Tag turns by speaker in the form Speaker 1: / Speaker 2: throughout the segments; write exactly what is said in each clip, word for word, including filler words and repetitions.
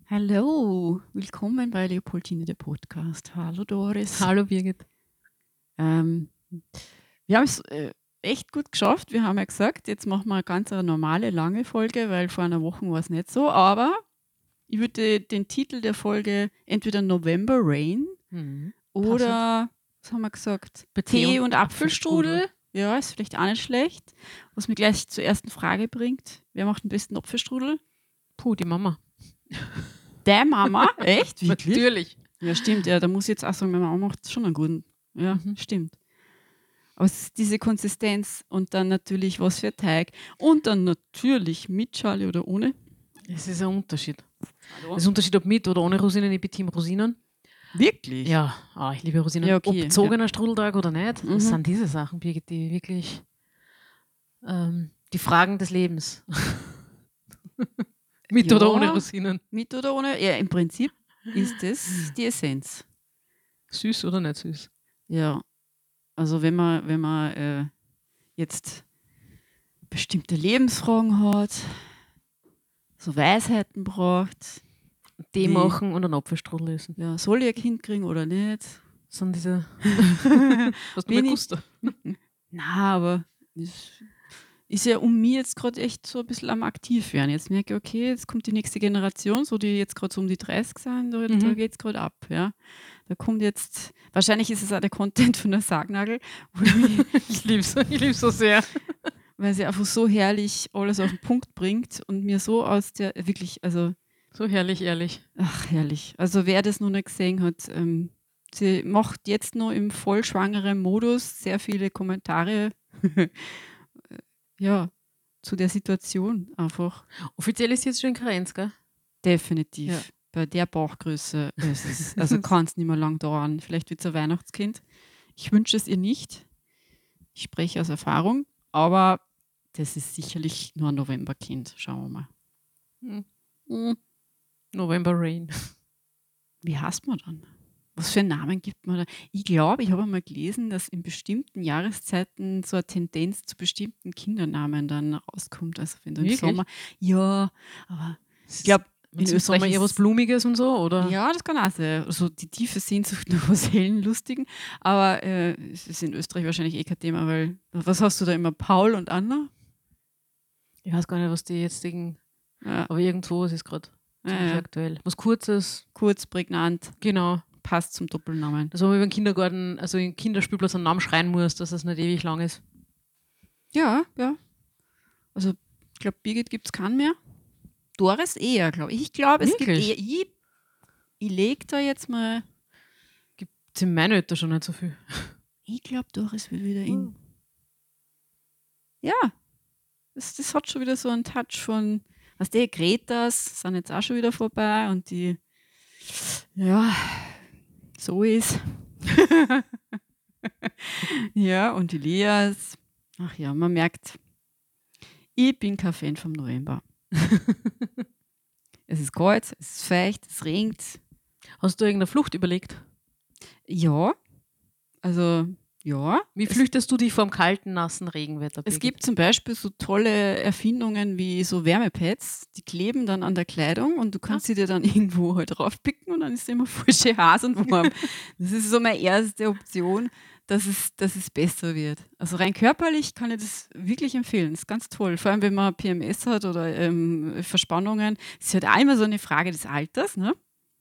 Speaker 1: Hallo, willkommen bei Leopoldine, der Podcast. Hallo Doris.
Speaker 2: Hallo Birgit.
Speaker 1: Ähm, wir haben es äh, echt gut geschafft. Wir haben ja gesagt, jetzt machen wir eine ganz eine normale, lange Folge, weil vor einer Woche war es nicht so. Aber ich würde den Titel der Folge entweder November Rain
Speaker 2: Mhm.
Speaker 1: oder, was haben wir gesagt,
Speaker 2: Bei
Speaker 1: Tee
Speaker 2: Tee
Speaker 1: und,
Speaker 2: und
Speaker 1: Apfelstrudel.
Speaker 2: Apfelstrudel.
Speaker 1: Ja, ist vielleicht auch nicht schlecht. Was mich gleich zur ersten Frage bringt. Wer macht den besten Apfelstrudel?
Speaker 2: Puh, die Mama.
Speaker 1: Der Mama? Echt? Wirklich?
Speaker 2: Natürlich.
Speaker 1: Ja, stimmt. Ja, da muss ich jetzt auch sagen, meine Mama macht schon einen guten. Ja,
Speaker 2: Mhm.
Speaker 1: stimmt. Aber es ist diese Konsistenz und dann natürlich was für Teig und dann natürlich mit Schale oder ohne.
Speaker 2: Es ist ein Unterschied.
Speaker 1: Hallo?
Speaker 2: Es ist ein Unterschied, ob mit oder ohne Rosinen. Ich bin Team Rosinen.
Speaker 1: Wirklich?
Speaker 2: Ja, ah, ich liebe Rosinen.
Speaker 1: Ja, okay,
Speaker 2: Ob gezogener Strudeltag oder nicht,
Speaker 1: Mhm.
Speaker 2: das sind diese Sachen, Birgit, die wirklich ähm, die Fragen des Lebens. Mit
Speaker 1: Ja.
Speaker 2: oder ohne Rosinen.
Speaker 1: Mit oder ohne? Ja, im Prinzip ist das die Essenz.
Speaker 2: Süß oder nicht süß?
Speaker 1: Ja, also wenn man, wenn man äh, jetzt bestimmte Lebensfragen hat, so Weisheiten braucht,
Speaker 2: Tee
Speaker 1: Wie?
Speaker 2: machen und einen Apfelstrudel essen.
Speaker 1: ja, soll ich ein Kind kriegen oder nicht?
Speaker 2: Das sind diese. Hast du
Speaker 1: Bin
Speaker 2: mal
Speaker 1: ich-
Speaker 2: Gusto?
Speaker 1: Na, aber das ist ja um mich jetzt gerade echt so ein bisschen am aktiv werden. Jetzt merke ich, okay, jetzt kommt die nächste Generation, so die jetzt gerade so um die dreißig sind, da, da
Speaker 2: Mhm.
Speaker 1: geht es gerade ab. Ja. Da kommt jetzt, wahrscheinlich ist es auch der Content von der Sargnagel, wo ich mich,
Speaker 2: Ich liebe es ich lieb's so sehr.
Speaker 1: weil sie einfach so herrlich alles auf den Punkt bringt und mir so aus der, wirklich, also,
Speaker 2: So herrlich, ehrlich.
Speaker 1: ach, herrlich. Also wer das noch nicht gesehen hat, ähm, sie macht jetzt noch im vollschwangeren Modus sehr viele Kommentare, ja, zu der Situation einfach.
Speaker 2: Offiziell ist jetzt schon in Karenz, gell?
Speaker 1: Definitiv.
Speaker 2: Ja.
Speaker 1: Bei der Bauchgröße ist es, also kann es nicht mehr lang dauern. Vielleicht wird es ein Weihnachtskind. Ich wünsche es ihr nicht. Ich spreche aus Erfahrung, aber das ist sicherlich nur ein Novemberkind. Schauen wir mal.
Speaker 2: Hm.
Speaker 1: Hm.
Speaker 2: November Rain.
Speaker 1: Wie heißt man dann? Was für einen Namen gibt man da? Ich glaube, ich habe einmal gelesen, dass in bestimmten Jahreszeiten so eine Tendenz zu bestimmten Kindernamen dann rauskommt. Also wenn du im
Speaker 2: Wirklich?
Speaker 1: Sommer. Ja, aber ich glaube, in
Speaker 2: In
Speaker 1: Österreich
Speaker 2: Sommer eher was
Speaker 1: ist-
Speaker 2: Blumiges und so, oder?
Speaker 1: ja, das kann auch sein. Also die tiefe Sehnsucht nach was hellen, lustigen. Aber äh, es ist in Österreich wahrscheinlich eh kein Thema, weil was hast du da immer? Paul und Anna?
Speaker 2: Ich weiß gar nicht, was die jetzigen.
Speaker 1: Ja,
Speaker 2: Aber irgendwo ist es gerade
Speaker 1: ja,
Speaker 2: ziemlich
Speaker 1: ja.
Speaker 2: aktuell. Was Kurzes,
Speaker 1: Kurz, prägnant,
Speaker 2: genau.
Speaker 1: passt zum Doppelnamen.
Speaker 2: Dass man über den Kindergarten, also im Kinderspielplatz einen Namen schreien muss, dass es nicht ewig lang ist.
Speaker 1: Ja, ja. Also ich glaube, Birgit gibt es keinen mehr. Doris eher, glaube ich. Ich glaube, es gibt
Speaker 2: Wirklich?
Speaker 1: eher. Ich, ich lege da jetzt mal.
Speaker 2: Gibt es in meinen Eltern schon nicht so viel.
Speaker 1: Ich glaube, Doris will wieder in.
Speaker 2: Hm.
Speaker 1: Ja, das, das hat schon wieder so einen Touch von, was die Gretas sind jetzt auch schon wieder vorbei und die, ja, so ist. Ja, und die Leas. Ach ja, man merkt, ich bin kein Fan vom November. Es ist kalt, es ist feucht, es regnet.
Speaker 2: Hast du irgendeine Flucht überlegt?
Speaker 1: Ja, also ja.
Speaker 2: Wie
Speaker 1: Es-
Speaker 2: flüchtest du dich vom kalten, nassen Regenwetter?
Speaker 1: Es
Speaker 2: Birgit?
Speaker 1: gibt zum Beispiel so tolle Erfindungen wie so Wärmepads, die kleben dann an der Kleidung und du kannst sie dir dann irgendwo halt draufpicken und dann ist immer voll schön heiß und warm. Das ist so meine erste Option, dass es, dass es besser wird. Also rein körperlich kann ich das wirklich empfehlen. Das ist ganz toll. Vor allem, wenn man P M S hat oder ähm, Verspannungen. Es ist halt auch immer so eine Frage des Alters, ne?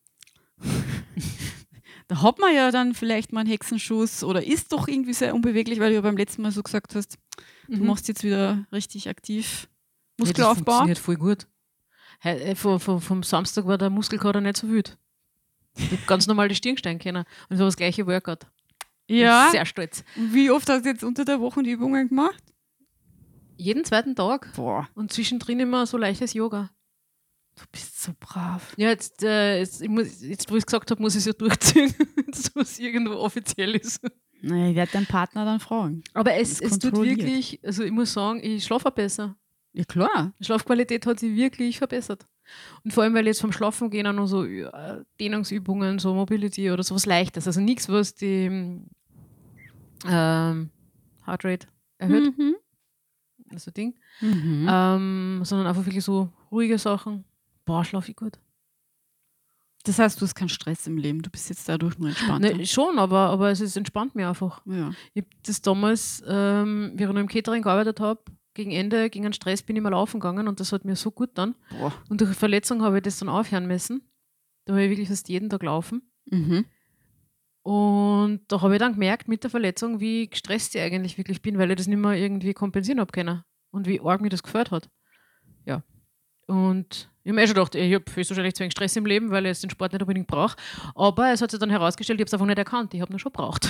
Speaker 1: Da hat man ja dann vielleicht mal einen Hexenschuss oder ist doch irgendwie sehr unbeweglich, weil du ja beim letzten Mal so gesagt hast, du
Speaker 2: Mhm.
Speaker 1: machst jetzt wieder richtig aktiv
Speaker 2: Ja, das
Speaker 1: Muskelaufbau.
Speaker 2: funktioniert voll gut. He- äh, Vom, vom, vom Samstag war der Muskelkater nicht so wild. Ich hab ganz normal die Stirn gestehen können. Und so das gleiche Workout. Bin
Speaker 1: Ja.
Speaker 2: Sehr stolz.
Speaker 1: Und wie oft hast du jetzt unter der Woche die Übungen gemacht?
Speaker 2: Jeden zweiten Tag.
Speaker 1: Boah,
Speaker 2: Und zwischendrin immer so leichtes Yoga.
Speaker 1: du bist so brav.
Speaker 2: Ja, jetzt, äh, jetzt, ich muss, jetzt wo ich es gesagt habe, muss ich es ja durchziehen, dass es irgendwo offiziell ist.
Speaker 1: Na, ich werde deinen Partner dann fragen.
Speaker 2: Aber es,
Speaker 1: Das
Speaker 2: es tut
Speaker 1: kontrolliert.
Speaker 2: wirklich, also ich muss sagen, ich schlafe auch besser.
Speaker 1: Ja, klar.
Speaker 2: Die Schlafqualität hat sich wirklich verbessert. Und vor allem, weil jetzt vom Schlafen gehen auch noch so äh, Dehnungsübungen, so Mobility oder sowas Leichtes. Also nichts, was die ähm, Heartrate erhöht,
Speaker 1: Mhm.
Speaker 2: also Ding.
Speaker 1: Mhm.
Speaker 2: Ähm, sondern einfach wirklich so ruhige Sachen. Boah, schlafe ich gut.
Speaker 1: Das heißt, du hast keinen Stress im Leben, du bist jetzt dadurch nur entspannter.
Speaker 2: Ne, schon, aber, aber es ist, entspannt mich einfach.
Speaker 1: Ja.
Speaker 2: Ich habe das damals, ähm, wie ich noch im Catering gearbeitet habe, gegen Ende, gegen einen Stress bin ich mal laufen gegangen und das hat mir so gut dann.
Speaker 1: Boah.
Speaker 2: Und durch Verletzung habe ich das dann aufhören müssen. Da habe ich wirklich fast jeden Tag laufen.
Speaker 1: Mhm.
Speaker 2: Und da habe ich dann gemerkt mit der Verletzung, wie gestresst ich eigentlich wirklich bin, weil ich das nicht mehr irgendwie kompensieren habe können. Und wie arg mir das gefällt hat. Ja. Und ich habe mir eh schon gedacht, ich habe höchstwahrscheinlich zu wenig Stress im Leben, weil ich jetzt den Sport nicht unbedingt brauche. Aber es hat sich dann herausgestellt, ich habe es einfach nicht erkannt. Ich habe ihn schon gebraucht.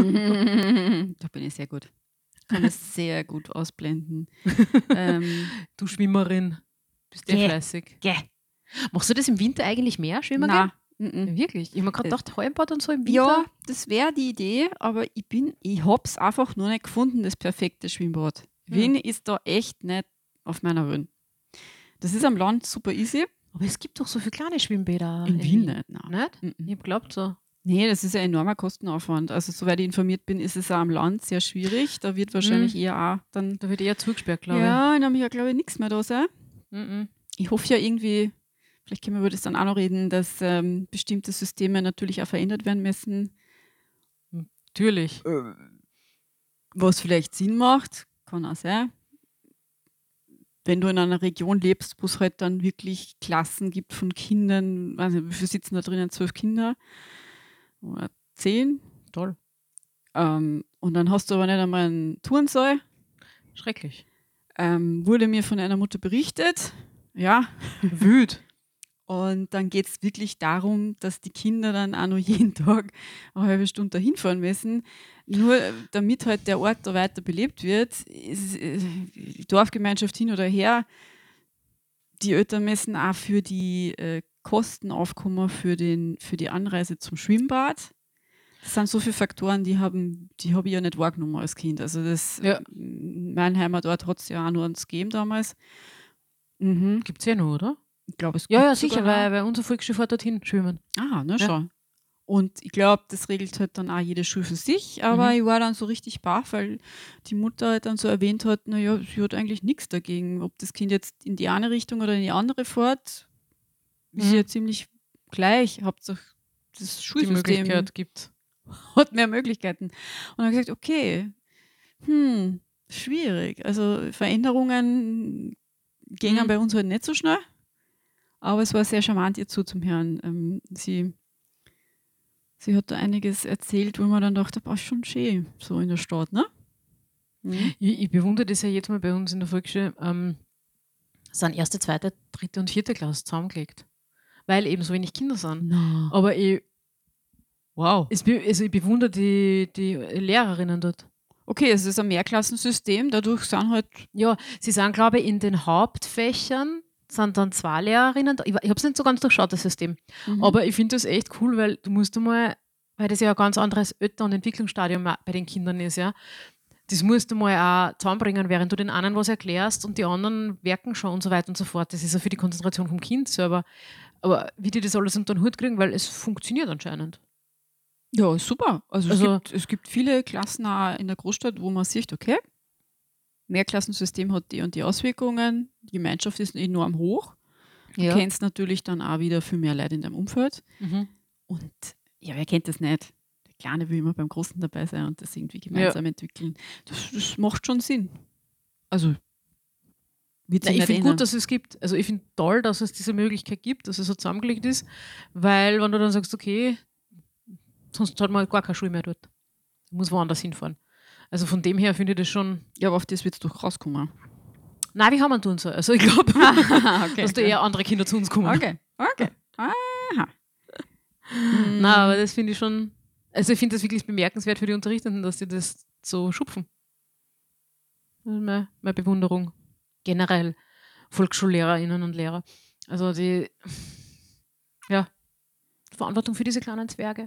Speaker 1: Da bin ich sehr gut. Kann es sehr gut ausblenden. ähm,
Speaker 2: Du Schwimmerin, bist sehr
Speaker 1: Gäh.
Speaker 2: fleißig.
Speaker 1: Gäh.
Speaker 2: Machst du das im Winter eigentlich mehr, schwimmen
Speaker 1: Nein.
Speaker 2: gehen?
Speaker 1: Mhm.
Speaker 2: Wirklich? Ich habe mir gerade
Speaker 1: Äh,
Speaker 2: gedacht, Hallenbad und so im Winter.
Speaker 1: Ja, das wäre die Idee, aber ich bin, ich hab's einfach nur nicht gefunden, das perfekte Schwimmbad.
Speaker 2: Hm.
Speaker 1: Wien ist da echt nicht auf meiner Höhe. Das ist am Land super easy.
Speaker 2: Aber es gibt doch so viele kleine Schwimmbäder.
Speaker 1: In Wien nicht, nein.
Speaker 2: Nicht?
Speaker 1: Mhm.
Speaker 2: Ich habe geglaubt so.
Speaker 1: Nee, das ist ein enormer Kostenaufwand. Also soweit ich informiert bin, ist es auch am Land sehr schwierig. Da wird wahrscheinlich eher auch dann,
Speaker 2: Da wird eher zugesperrt, glaube
Speaker 1: ja, in einem Jahr glaube ich nichts mehr da sein.
Speaker 2: ich. Mhm.
Speaker 1: Ich hoffe ja irgendwie, vielleicht können wir über das dann auch noch reden, dass ähm, bestimmte Systeme natürlich auch verändert werden müssen,
Speaker 2: Natürlich.
Speaker 1: was vielleicht Sinn macht, kann auch sein. Wenn du in einer Region lebst, wo es halt dann wirklich Klassen gibt von Kindern, weiß nicht, wie viele sitzen da drinnen? Zwölf Kinder oder zehn.
Speaker 2: Toll.
Speaker 1: Ähm, und dann hast du aber nicht einmal einen Turnsaal.
Speaker 2: Schrecklich.
Speaker 1: Ähm, wurde mir von einer Mutter berichtet. Ja.
Speaker 2: Wüt.
Speaker 1: Und dann geht es wirklich darum, dass die Kinder dann auch noch jeden Tag eine halbe Stunde dahin fahren müssen. Nur äh, damit halt der Ort da weiter belebt wird, ist äh, die Dorfgemeinschaft hin oder her. Die Eltern müssen auch für die äh, Kosten aufkommen für, den, für die Anreise zum Schwimmbad. Das sind so viele Faktoren, die haben, die habe ich ja nicht wahrgenommen als Kind. Also das,
Speaker 2: Ja.
Speaker 1: mein Heimatort hat es ja auch nur uns gegeben damals. Mhm.
Speaker 2: Gibt es ja noch, oder?
Speaker 1: Ich glaube, es
Speaker 2: Ja,
Speaker 1: gibt
Speaker 2: ja, sicher,
Speaker 1: sogar noch.
Speaker 2: weil, weil unsere Volksschule fährt dorthin schwimmen.
Speaker 1: Ah, na
Speaker 2: Ja.
Speaker 1: schau. Und ich glaube, das regelt halt dann auch jede Schule für sich. Aber
Speaker 2: Mhm.
Speaker 1: ich war dann so richtig baff, weil die Mutter halt dann so erwähnt hat, naja, sie hat eigentlich nichts dagegen. Ob das Kind jetzt in die eine Richtung oder in die andere fährt, ist
Speaker 2: Mhm.
Speaker 1: ja ziemlich gleich. Hauptsache das
Speaker 2: Die
Speaker 1: Schulsystem
Speaker 2: Möglichkeit gibt.
Speaker 1: hat mehr Möglichkeiten. Und dann habe ich gesagt, okay, hm, schwierig. Also Veränderungen gingen
Speaker 2: Mhm.
Speaker 1: bei uns halt nicht so schnell. Aber es war sehr charmant, ihr zuzuhören. Ähm, sie, sie hat da einiges erzählt, wo man dann dachte, boah, schon schön, so in der Stadt, ne? Mhm.
Speaker 2: Ich, ich bewundere das ja jetzt mal bei uns in der Volksschule. Ähm, sind erste, zweite, dritte und vierte Klasse zusammengelegt. Weil eben so wenig Kinder sind.
Speaker 1: No.
Speaker 2: Aber ich,
Speaker 1: Wow.
Speaker 2: es, be- also ich bewundere die, die Lehrerinnen dort.
Speaker 1: Okay, es ist ein Mehrklassensystem, dadurch sind halt,
Speaker 2: Ja, sie sind, glaube ich, in den Hauptfächern sind dann zwei Lehrerinnen da. Ich, ich habe es nicht so ganz durchschaut, das System.
Speaker 1: mhm.
Speaker 2: Aber ich finde das echt cool, weil du musst mal, weil das ja ein ganz anderes Alter- und Entwicklungsstadium auch bei den Kindern ist, ja. Das musst du mal auch zusammenbringen, während du den einen was erklärst und die anderen werken schon und so weiter und so fort. Das ist ja für die Konzentration vom Kind selber. Aber wie die das alles unter den Hut kriegen, weil es funktioniert anscheinend.
Speaker 1: ja, ist super. Also,
Speaker 2: Also-
Speaker 1: es, gibt, es gibt viele Klassen auch in der Großstadt, wo man sieht, okay, Mehrklassensystem hat die und die Auswirkungen, die Gemeinschaft ist enorm hoch. Du
Speaker 2: Ja.
Speaker 1: kennst natürlich dann auch wieder viel mehr Leute in deinem Umfeld.
Speaker 2: Mhm.
Speaker 1: Und ja, wer kennt das nicht? Der Kleine will immer beim Großen dabei sein und das irgendwie gemeinsam entwickeln. Das, das macht schon Sinn. Also, wird
Speaker 2: Nein, ich finde gut, dass es gibt. Also ich finde toll, dass es diese Möglichkeit gibt, dass es so zusammengelegt ist, weil wenn du dann sagst, okay, sonst hat man gar keine Schule mehr dort. Muss woanders hinfahren. Also von dem her finde ich das schon.
Speaker 1: Ja, aber auf das wird es doch rauskommen.
Speaker 2: Nein, wir haben einen tun so. Also ich glaube,
Speaker 1: okay.
Speaker 2: dass da eher andere Kinder zu uns kommen.
Speaker 1: Okay, okay. Aha.
Speaker 2: Nein, aber das finde ich schon. Also ich finde das wirklich bemerkenswert für die Unterrichtenden, dass die das so schupfen. Das ist meine, meine Bewunderung. Generell VolksschullehrerInnen und Lehrer. Also die ja, Verantwortung für diese kleinen Zwerge.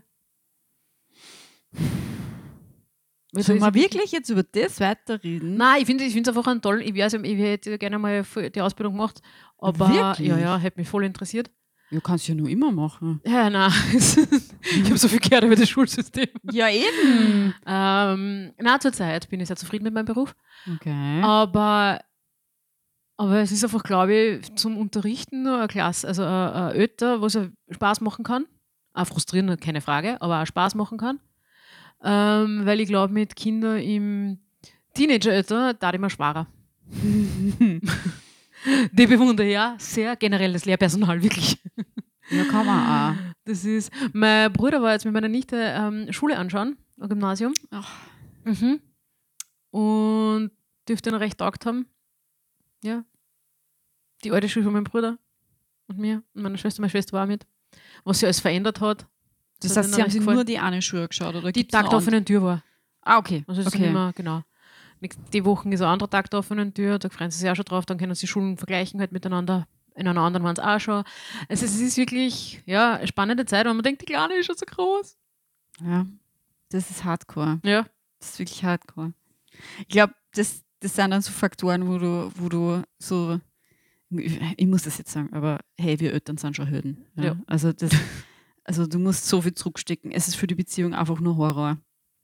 Speaker 1: Sollen wir wirklich jetzt über das weiterreden?
Speaker 2: Nein, ich finde es einfach einen tollen, ich, weiß, ich hätte gerne mal die Ausbildung gemacht, aber
Speaker 1: Wirklich?
Speaker 2: ja, ja, hätte mich voll interessiert.
Speaker 1: Ja, kannst du ja nur immer machen.
Speaker 2: Ja, nein, ich habe so viel gehört über das Schulsystem.
Speaker 1: Ja, eben.
Speaker 2: Ähm, na, zurzeit bin ich sehr zufrieden mit meinem Beruf,
Speaker 1: Okay.
Speaker 2: aber Aber es ist einfach, glaube ich, zum Unterrichten nur eine Klasse, also ein, ein Ötter, was ja Spaß machen kann. Auch frustrieren, keine Frage, aber auch Spaß machen kann. Ähm, weil ich glaube, mit Kindern im Teenager-Alter da immer schwerer. Die bewundere ich ja sehr generell das Lehrpersonal, wirklich.
Speaker 1: Ja, kann man auch.
Speaker 2: Das ist, mein Bruder war jetzt mit meiner Nichte ähm, Schule anschauen, am Gymnasium.
Speaker 1: Ach.
Speaker 2: Mhm. Und dürfte noch recht taugt haben. Ja. Die alte Schule von meinem Bruder und mir und meiner Schwester, meine Schwester war auch mit. Was sich alles verändert hat.
Speaker 1: Das
Speaker 2: hat
Speaker 1: heißt,
Speaker 2: mir
Speaker 1: Sie
Speaker 2: noch
Speaker 1: haben
Speaker 2: recht
Speaker 1: sich
Speaker 2: gefallen.
Speaker 1: nur die eine Schuhe geschaut, oder
Speaker 2: Die
Speaker 1: gibt's noch
Speaker 2: Tag der offenen Tür war.
Speaker 1: andere? Ah, okay.
Speaker 2: Also es ist
Speaker 1: okay.
Speaker 2: nicht mehr, genau. Die Wochen ist ein anderer Tag der offenen Tür, da freuen sie sich auch schon drauf, dann können sie Schulen vergleichen halt miteinander. In einer anderen waren es auch schon. Also es ist wirklich, ja, eine spannende Zeit, und man denkt, die Kleine ist schon so groß.
Speaker 1: Ja, das ist Hardcore.
Speaker 2: Ja.
Speaker 1: Das ist wirklich Hardcore. Ich glaube, das, das sind dann so Faktoren, wo du, wo du so, ich muss das jetzt sagen, aber hey, wir Eltern sind schon Hürden. Ja?
Speaker 2: Ja.
Speaker 1: Also, das, also du musst so viel zurückstecken. Es ist für die Beziehung einfach nur Horror.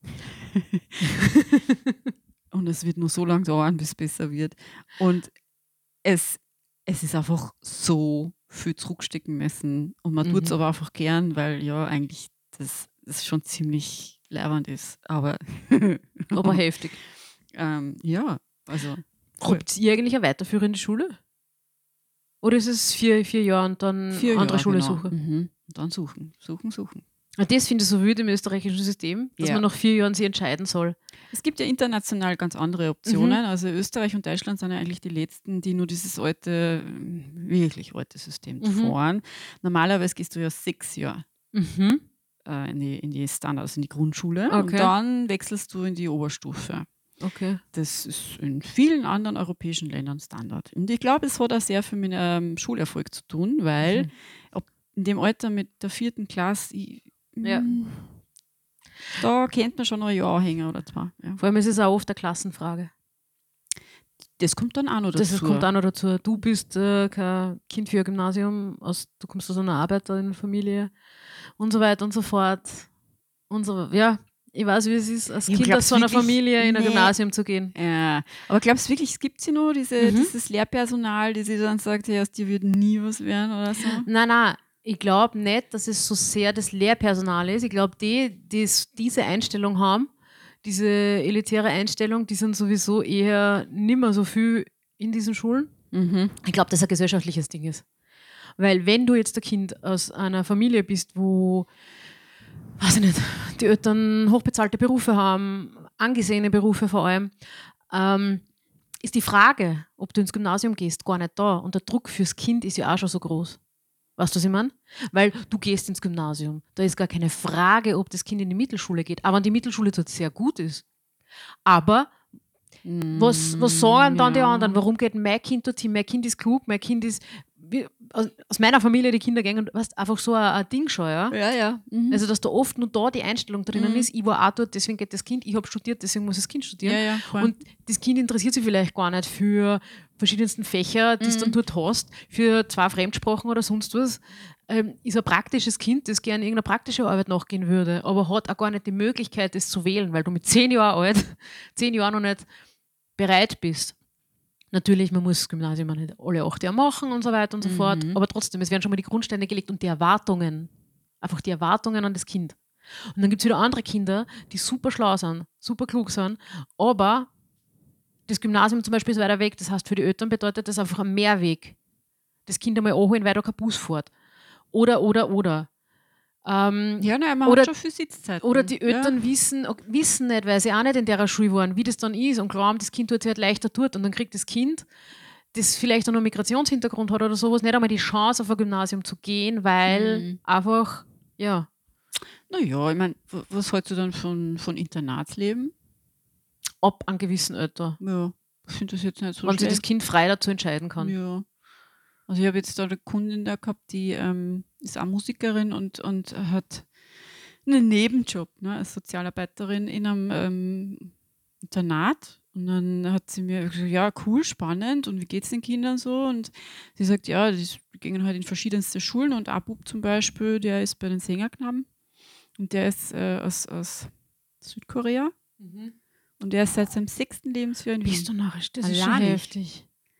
Speaker 1: Und es wird nur so lange dauern, bis es besser wird. Und es, es ist einfach so viel zurückstecken müssen. Und man
Speaker 2: Mhm.
Speaker 1: tut es aber einfach gern, weil ja eigentlich das, das schon ziemlich leibend ist. Aber,
Speaker 2: Aber heftig.
Speaker 1: ähm, ja, also. Cool.
Speaker 2: Habt ihr eigentlich eine weiterführende Schule? Oder ist es vier, vier Jahre und dann
Speaker 1: Vier
Speaker 2: andere
Speaker 1: Jahre,
Speaker 2: Schule
Speaker 1: genau.
Speaker 2: suchen?
Speaker 1: Mhm. Und dann suchen, suchen, suchen.
Speaker 2: Und das finde ich so wild im österreichischen System, dass
Speaker 1: Ja.
Speaker 2: man nach vier Jahren sich entscheiden soll.
Speaker 1: Es gibt ja international ganz andere Optionen. Also Österreich und Deutschland sind ja eigentlich die letzten, die nur dieses alte, wirklich alte System
Speaker 2: Mhm.
Speaker 1: fahren. Normalerweise gehst du ja sechs Jahre
Speaker 2: Mhm.
Speaker 1: äh, in, die, in die Standard, also in die Grundschule, und
Speaker 2: Okay.
Speaker 1: dann wechselst du in die Oberstufe.
Speaker 2: Okay.
Speaker 1: Das ist in vielen anderen europäischen Ländern Standard. Und ich glaube, es hat auch sehr viel mit ähm, Schulerfolg zu tun, weil
Speaker 2: Mhm.
Speaker 1: ob in dem Alter mit der vierten Klasse, ich,
Speaker 2: Ja.
Speaker 1: mm, da kennt man schon noch ein Jahr hängen oder zwei. Ja.
Speaker 2: Vor allem ist es auch oft eine Klassenfrage.
Speaker 1: Das kommt dann auch noch dazu.
Speaker 2: Das ist- kommt auch noch dazu. Du bist äh, kein Kind für ein Gymnasium, aus, du kommst aus einer Arbeiterinnenfamilie und so weiter und so fort. Und so, ja, ich weiß, wie es ist, als
Speaker 1: Ja,
Speaker 2: Kind
Speaker 1: glaubst
Speaker 2: aus so einer
Speaker 1: wirklich?
Speaker 2: Familie in ein
Speaker 1: Nee.
Speaker 2: Gymnasium zu gehen.
Speaker 1: Ja, aber glaubst du wirklich, es gibt sie noch, diese,
Speaker 2: Mhm.
Speaker 1: dieses Lehrpersonal, die sich dann sagt, hey, aus dir wird nie was werden oder so?
Speaker 2: Nein, nein, ich glaube nicht, dass es so sehr das Lehrpersonal ist. Ich glaube, die, die s- diese Einstellung haben, diese elitäre Einstellung, die sind sowieso eher nimmer so viel in diesen Schulen.
Speaker 1: Mhm.
Speaker 2: Ich glaube, dass es ein gesellschaftliches Ding ist. Weil wenn du jetzt ein Kind aus einer Familie bist, wo, weiß ich nicht, die Eltern hochbezahlte Berufe haben, angesehene Berufe vor allem, ähm, ist die Frage, ob du ins Gymnasium gehst, gar nicht da. Und der Druck fürs Kind ist ja auch schon so groß. Weißt du, was ich meine? Weil du gehst ins Gymnasium. Da ist gar keine Frage, ob das Kind in die Mittelschule geht. Aber wenn die Mittelschule dort sehr gut ist. Aber was, was sagen dann die
Speaker 1: ja.
Speaker 2: anderen? Warum geht mein Kind dorthin? Mein Kind ist klug, mein Kind ist wie, aus, aus meiner Familie, die Kinder gehen und weißt, einfach so ein, ein Ding schon, ja.
Speaker 1: Ja, ja. Mhm.
Speaker 2: Also, dass da oft nur da die Einstellung drinnen
Speaker 1: Mhm.
Speaker 2: ist, ich war auch dort, deswegen geht das Kind, ich habe studiert, deswegen muss das Kind studieren.
Speaker 1: ja, ja, voll.
Speaker 2: Und das Kind interessiert sich vielleicht gar nicht für verschiedensten Fächer, die es
Speaker 1: Mhm.
Speaker 2: dann dort hast, für zwei Fremdsprachen oder sonst was. Ähm, ist ein praktisches Kind, das gerne irgendeine praktische Arbeit nachgehen würde, aber hat auch gar nicht die Möglichkeit, das zu wählen, weil du mit zehn Jahren alt, zehn Jahren noch nicht bereit bist. Natürlich, man muss das Gymnasium auch nicht alle acht Jahre machen und so weiter und so
Speaker 1: Mhm.
Speaker 2: fort, aber trotzdem, es werden schon mal die Grundsteine gelegt und die Erwartungen, einfach die Erwartungen an das Kind. Und dann gibt es wieder andere Kinder, die super schlau sind, super klug sind, aber das Gymnasium zum Beispiel ist weiter weg, das heißt, für die Eltern bedeutet das einfach ein Mehrweg. Das Kind einmal anholen, weil da kein Bus fährt. Oder, oder, oder. Ähm,
Speaker 1: Ja, nein, man
Speaker 2: Oder-
Speaker 1: hat schon viel Sitzzeiten.
Speaker 2: oder die Eltern
Speaker 1: Ja.
Speaker 2: wissen, wissen nicht, weil sie auch nicht in der Schule waren, wie das dann ist und glauben, das Kind tut sich halt leichter tut und dann kriegt das Kind, das vielleicht auch noch einen Migrationshintergrund hat oder sowas, nicht einmal die Chance, auf ein Gymnasium zu gehen, weil
Speaker 1: Mhm.
Speaker 2: einfach, ja,
Speaker 1: Naja, ich meine, was hältst du dann von, von Internatsleben?
Speaker 2: ab einem gewissen Alter,
Speaker 1: Ja, ich finde das jetzt nicht so
Speaker 2: wenn sich das
Speaker 1: schlecht.
Speaker 2: Kind frei dazu entscheiden kann.
Speaker 1: Ja. Also ich habe jetzt da eine Kundin da gehabt, die ähm, ist auch Musikerin und, und hat einen Nebenjob, ne, als Sozialarbeiterin in einem ähm, Internat. Und dann hat sie mir gesagt, ja, cool, spannend, und wie geht es den Kindern so? Und sie sagt, ja, die gehen halt in verschiedenste Schulen, und ein Bub zum Beispiel, der ist bei den Sängerknaben, und der ist äh, aus, aus Südkorea, und der ist seit seinem sechsten Lebensjahr in Wien.
Speaker 2: Bist du narrisch? Das ist schon
Speaker 1: Alleinig.
Speaker 2: heftig.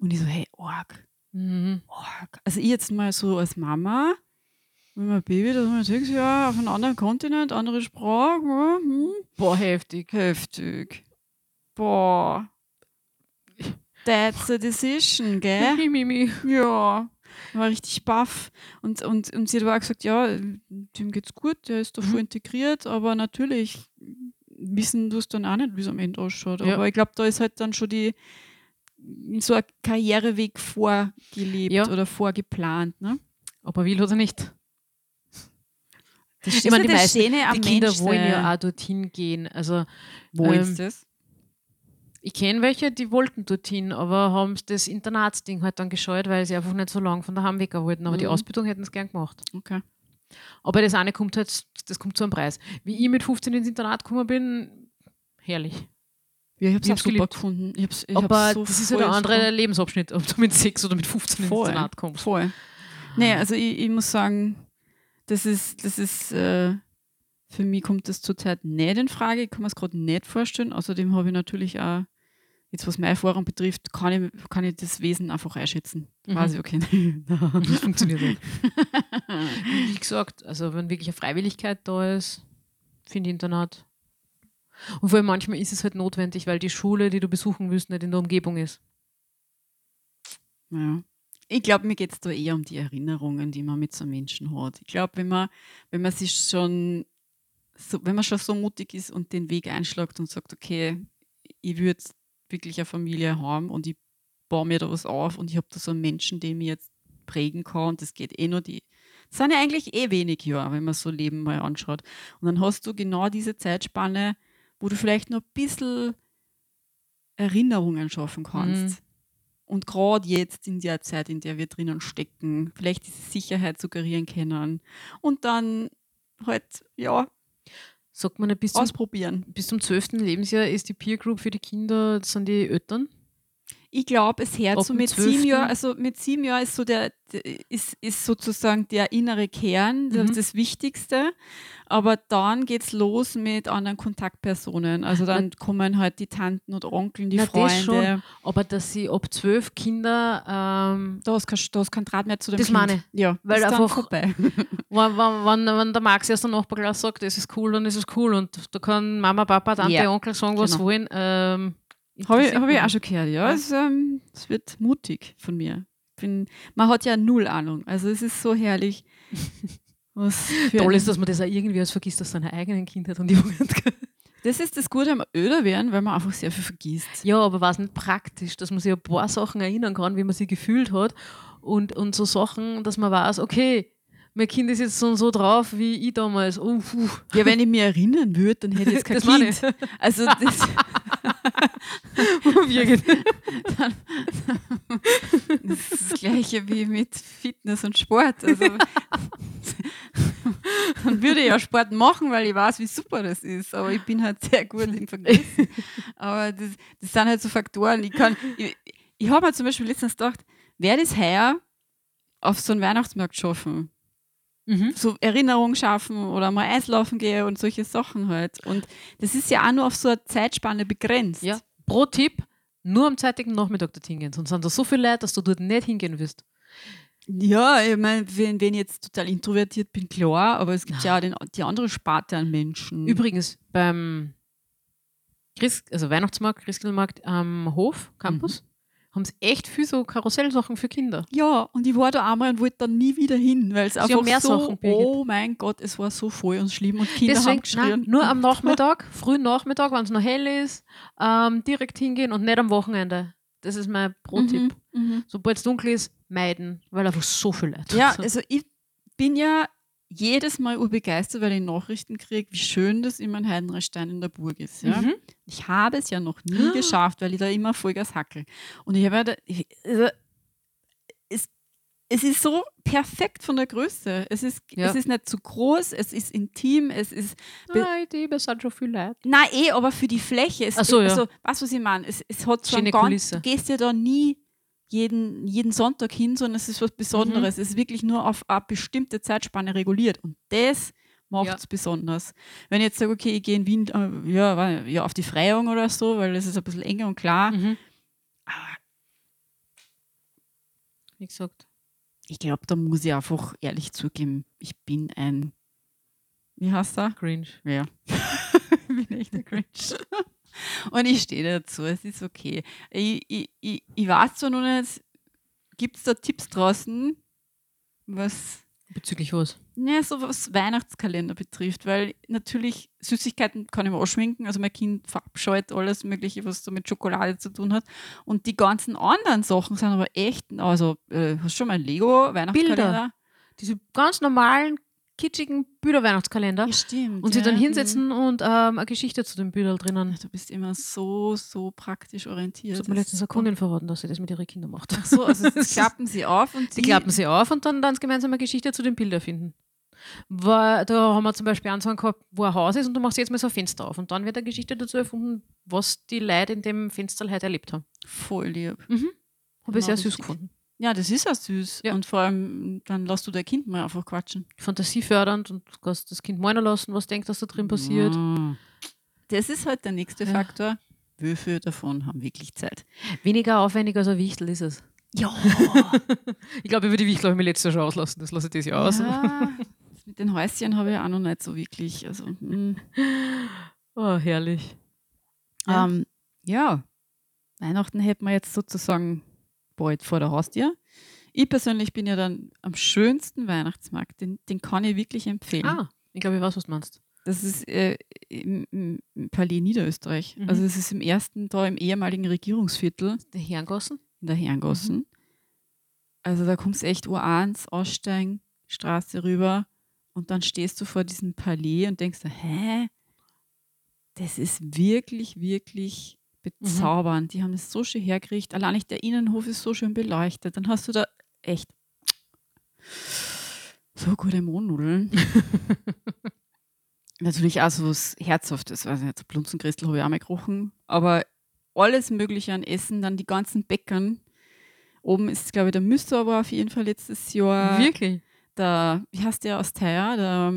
Speaker 1: Und ich so, hey, arg,
Speaker 2: Mhm.
Speaker 1: arg. Also ich jetzt mal so als Mama, wenn mein Baby, da man sechs Jahre auf einem anderen Kontinent, andere Sprache, hm,
Speaker 2: Boah, heftig.
Speaker 1: heftig. Boah. That's a decision, gell?
Speaker 2: Mimi.
Speaker 1: Ja. Ich war richtig baff. Und, und, und sie hat aber auch gesagt, ja, dem geht's gut, der ist da voll
Speaker 2: Mhm.
Speaker 1: integriert, aber natürlich wissen du es dann auch nicht, wie es am Ende ausschaut.
Speaker 2: Ja.
Speaker 1: Aber ich glaube, da ist halt dann schon die so ein Karriereweg vorgelebt
Speaker 2: Ja.
Speaker 1: oder vorgeplant. Ne?
Speaker 2: Ob er will oder nicht.
Speaker 1: Das
Speaker 2: Ich meine, die
Speaker 1: das
Speaker 2: meisten
Speaker 1: Schöne am
Speaker 2: die Kinder
Speaker 1: Menschsein.
Speaker 2: wollen ja auch dorthin gehen. Also
Speaker 1: Wo
Speaker 2: ähm,
Speaker 1: ist das?
Speaker 2: ich kenne welche, die wollten dorthin, aber haben das Internatsding halt dann gescheut, weil sie einfach nicht so lange von daheim weg wollten. Aber die
Speaker 1: Mhm.
Speaker 2: Ausbildung hätten sie gern gemacht.
Speaker 1: Okay.
Speaker 2: Aber das eine kommt halt, das kommt zu einem Preis. Wie ich mit fünfzehn ins Internat gekommen bin, herrlich.
Speaker 1: Ja, ich habe es
Speaker 2: Ich
Speaker 1: auch
Speaker 2: hab's
Speaker 1: super
Speaker 2: geliebt.
Speaker 1: gefunden. Ich hab's, ich
Speaker 2: Aber
Speaker 1: hab's so
Speaker 2: das ist halt ein
Speaker 1: voll
Speaker 2: anderer Lebensabschnitt, ob du mit sechs oder mit fünfzehn
Speaker 1: Voll.
Speaker 2: ins Internat kommst.
Speaker 1: Voll. Nee, also ich, ich muss sagen, das ist, das ist äh, für mich kommt das zurzeit nicht in Frage. Ich kann mir es gerade nicht vorstellen. Außerdem habe ich natürlich auch, jetzt was meine Erfahrung betrifft, kann ich, kann ich das Wesen einfach einschätzen.
Speaker 2: Mhm.
Speaker 1: Weiß ich, okay.
Speaker 2: Das funktioniert nicht. Wie gesagt, also wenn wirklich eine Freiwilligkeit da ist, finde ich Internat. Und vor allem manchmal ist es halt notwendig, weil die Schule, die du besuchen willst, nicht in der Umgebung ist.
Speaker 1: Ja. Ich glaube, mir geht es da eher um die Erinnerungen, die man mit so Menschen hat. Ich glaube, wenn man, wenn man sich schon so, wenn man schon so mutig ist und den Weg einschlägt und sagt, okay, ich würde wirklich eine Familie haben und ich baue mir da was auf und ich habe da so einen Menschen, den ich jetzt prägen kann und das geht eh nur die. Das sind ja eigentlich eh wenig Jahre, wenn man so Leben mal anschaut. Und dann hast du genau diese Zeitspanne, wo du vielleicht noch ein bisschen Erinnerungen schaffen kannst.
Speaker 2: Mhm.
Speaker 1: Und gerade jetzt in der Zeit, in der wir drinnen stecken, vielleicht diese Sicherheit suggerieren können. Und dann halt, ja,
Speaker 2: Sagt man nicht, bis zum,
Speaker 1: ausprobieren.
Speaker 2: bis zum zwölften Lebensjahr ist die Peer Group für die Kinder, das sind die Eltern?
Speaker 1: Ich glaube, es hört
Speaker 2: Ab
Speaker 1: so
Speaker 2: dem
Speaker 1: mit
Speaker 2: zwölften
Speaker 1: sieben Jahren, also mit sieben Jahren ist so der, der ist, ist sozusagen der innere Kern, das,
Speaker 2: Mhm.
Speaker 1: ist das Wichtigste. Aber dann geht es los mit anderen Kontaktpersonen. Also dann kommen halt die Tanten und Onkeln, die
Speaker 2: Na, das
Speaker 1: Freunde.
Speaker 2: schon. Aber dass sie ab zwölf Kinder, ähm,
Speaker 1: Da hast kein, da hast kein Draht mehr zu dem
Speaker 2: Das
Speaker 1: Kind.
Speaker 2: meine ich.
Speaker 1: Ja,
Speaker 2: Weil
Speaker 1: ist dann
Speaker 2: einfach-
Speaker 1: vorbei.
Speaker 2: wenn, wenn, wenn, wenn der Max aus der Nachbarklasse sagt, das ist cool, dann ist es cool. Und da kann Mama, Papa, Tante,
Speaker 1: Ja,
Speaker 2: Onkel sagen, was sie
Speaker 1: genau.
Speaker 2: wollen. Ähm,
Speaker 1: Habe ich,
Speaker 2: interessiert
Speaker 1: hab ich
Speaker 2: mich
Speaker 1: auch
Speaker 2: nicht.
Speaker 1: schon gehört, ja.
Speaker 2: Ja.
Speaker 1: Es, ähm, es wird mutig von mir. Bin, man hat ja null Ahnung. Also es ist so herrlich. Was für
Speaker 2: Toll
Speaker 1: ein-
Speaker 2: ist, dass man das auch irgendwie als vergisst aus seiner eigenen Kindheit und Jugend.
Speaker 1: Das ist das Gute am Öder werden, weil man einfach sehr viel vergisst.
Speaker 2: Ja, aber war es nicht praktisch, dass man sich ein paar Sachen erinnern kann, wie man sie gefühlt hat und, und so Sachen, dass man weiß, okay, mein Kind ist jetzt so und so drauf, wie ich damals. Oh, puh.
Speaker 1: Ja, wenn ich mich erinnern würde, dann hätte ich jetzt kein
Speaker 2: Das meine
Speaker 1: Kind. Also das,
Speaker 2: Wirklich.
Speaker 1: das ist das Gleiche wie mit Fitness und Sport. Also, dann würde ich ja Sport machen, weil ich weiß, wie super das ist. Aber ich bin halt sehr gut im Vergessen. Aber das, das sind halt so Faktoren. Ich, kann- ich, ich habe mir zum Beispiel letztens gedacht, wer das heuer auf so einen Weihnachtsmarkt schaffen?
Speaker 2: Mhm.
Speaker 1: So Erinnerungen schaffen oder mal Eislaufen gehen und solche Sachen halt. Und das ist ja auch nur auf so eine Zeitspanne begrenzt.
Speaker 2: Ja, pro Tipp, nur am zeitigen Nachmittag dorthin gehen. Sonst sind da so viele Leute, dass du dort nicht hingehen wirst.
Speaker 1: Ja, ich meine, wenn, wenn ich jetzt total introvertiert bin, klar, aber es gibt ja auch den, die andere Sparte an Menschen.
Speaker 2: Übrigens, beim Christ, also Weihnachtsmarkt, Christkindlmarkt am Hof, Campus, haben sie echt viel so Karussellsachen für Kinder.
Speaker 1: Ja, und ich war da einmal und wollte dann nie wieder hin, weil es
Speaker 2: Sie
Speaker 1: einfach
Speaker 2: haben mehr
Speaker 1: so,
Speaker 2: Sachen, Birgit.
Speaker 1: oh mein Gott, es war so voll und schlimm und Kinder haben
Speaker 2: Deswegen,
Speaker 1: geschrien.
Speaker 2: nein, nur am Nachmittag, frühen Nachmittag, wenn es noch hell ist, ähm, direkt hingehen und nicht am Wochenende. Das ist mein Pro-Tipp.
Speaker 1: Mhm, mhm.
Speaker 2: Sobald es dunkel ist, meiden, weil einfach so viele Leute
Speaker 1: Ja,
Speaker 2: sind.
Speaker 1: also ich bin ja jedes Mal urbegeistert, weil ich Nachrichten kriege, wie schön das immer in Heidenreichstein in der Burg ist. Ja?
Speaker 2: Mhm.
Speaker 1: Ich habe es ja noch nie geschafft, weil ich da immer Vollgas hackel. Und ich habe ja da, ich, also, es, es ist so perfekt von der Größe. Es ist,
Speaker 2: Ja.
Speaker 1: es ist nicht zu groß, es ist intim, es ist. be-
Speaker 2: Nein, die es sind schon viele Leute.
Speaker 1: Nein, eh, aber für die Fläche. Es,
Speaker 2: Ach so, ja.
Speaker 1: Also, weißt du, was ich meine? Es, es hat so
Speaker 2: Schöne
Speaker 1: einen ganz,
Speaker 2: Kulisse.
Speaker 1: du gehst ja da nie jeden, jeden Sonntag hin, sondern es ist was Besonderes. Es ist wirklich nur auf eine bestimmte Zeitspanne reguliert. Und das macht es besonders. Wenn ich jetzt sage, okay, ich gehe in Wien äh, ja, weil- ja, auf die Freiung oder so, weil das ist ein bisschen enger und klar.
Speaker 2: Mhm.
Speaker 1: Aber
Speaker 2: wie gesagt.
Speaker 1: Ich glaube, da muss ich einfach ehrlich zugeben, ich bin ein, wie heißt er?
Speaker 2: Cringe.
Speaker 1: Ja. Ich bin echt ein Cringe. Und ich stehe dazu, es ist okay. Ich, ich, ich, ich weiß zwar noch nicht, gibt es da Tipps draußen, was,
Speaker 2: Bezüglich was?
Speaker 1: ne, so was Weihnachtskalender betrifft, weil natürlich Süßigkeiten kann ich mir anschminken, also mein Kind verabscheut alles Mögliche, was so mit Schokolade zu tun hat. Und die ganzen anderen Sachen sind aber echt, also äh, hast du schon mal ein Lego-Weihnachtskalender?
Speaker 2: Diese ganz normalen, kitschigen Bilder-Weihnachtskalender.
Speaker 1: Ja, stimmt.
Speaker 2: Und sie dann
Speaker 1: ja.
Speaker 2: hinsetzen und ähm, eine Geschichte zu den Bildern drinnen.
Speaker 1: Du bist immer so, so praktisch orientiert.
Speaker 2: Das hat mir letztens eine Kundin verraten, dass sie das mit ihren Kindern macht.
Speaker 1: Ach so, also das klappen sie auf und
Speaker 2: Die klappen sie auf und dann, dann gemeinsam eine Geschichte zu den Bildern finden. Weil, da haben wir zum Beispiel einen Song gehabt, wo ein Haus ist und du machst jetzt mal so ein Fenster auf. Und dann wird eine Geschichte dazu erfunden, was die Leute in dem Fenster heute erlebt haben.
Speaker 1: voll lieb.
Speaker 2: Mhm. Habe ich sehr
Speaker 1: Genau,
Speaker 2: süß
Speaker 1: richtig.
Speaker 2: gefunden.
Speaker 1: Ja, das ist auch süß.
Speaker 2: Ja.
Speaker 1: Und vor allem, dann lässt du dein Kind mal einfach quatschen.
Speaker 2: Fantasiefördernd und du kannst das Kind meinen lassen, was denkt, dass da drin passiert.
Speaker 1: Mm. Das ist halt der nächste
Speaker 2: Ja.
Speaker 1: Faktor. Wie viele davon haben wirklich Zeit?
Speaker 2: Weniger aufwendig als ein Wichtel ist es.
Speaker 1: Ja.
Speaker 2: Ich glaube, über die Wichtel habe ich mir letztes Jahr schon auslassen. Das lasse ich dieses Jahr aus.
Speaker 1: ja. Das mit den Häuschen habe ich auch noch nicht so wirklich. Also, mm.
Speaker 2: Oh, herrlich. Ja.
Speaker 1: Ähm, ja, Weihnachten hätten wir jetzt sozusagen bald vor der Haustür. Ich persönlich bin ja dann am schönsten Weihnachtsmarkt. Den, den kann ich wirklich empfehlen.
Speaker 2: Ah, ich glaube, ich weiß, was du meinst.
Speaker 1: Das ist äh, im, im im Palais Niederösterreich.
Speaker 2: Mhm.
Speaker 1: Also es ist im ersten, da im ehemaligen Regierungsviertel
Speaker 2: Der Herrengassen?
Speaker 1: in der Herrengassen.
Speaker 2: Mhm.
Speaker 1: Also da kommst du echt Uhr eins, aussteigen, Straße rüber und dann stehst du vor diesem Palais und denkst dir, hä? Das ist wirklich, wirklich bezaubernd. Die haben das so schön hergerichtet. Allein nicht der Innenhof ist so schön beleuchtet. Dann hast du da echt so gute Mohnnudeln. Natürlich auch so was Herzhaftes. Weiß nicht, Blunzenkristel habe ich auch mal gerochen. Aber alles Mögliche an Essen, dann die ganzen Bäckern. Oben ist, glaube ich, der Müster, aber auf jeden Fall letztes Jahr.
Speaker 2: Wirklich?
Speaker 1: Der, wie heißt der aus Theier? Der,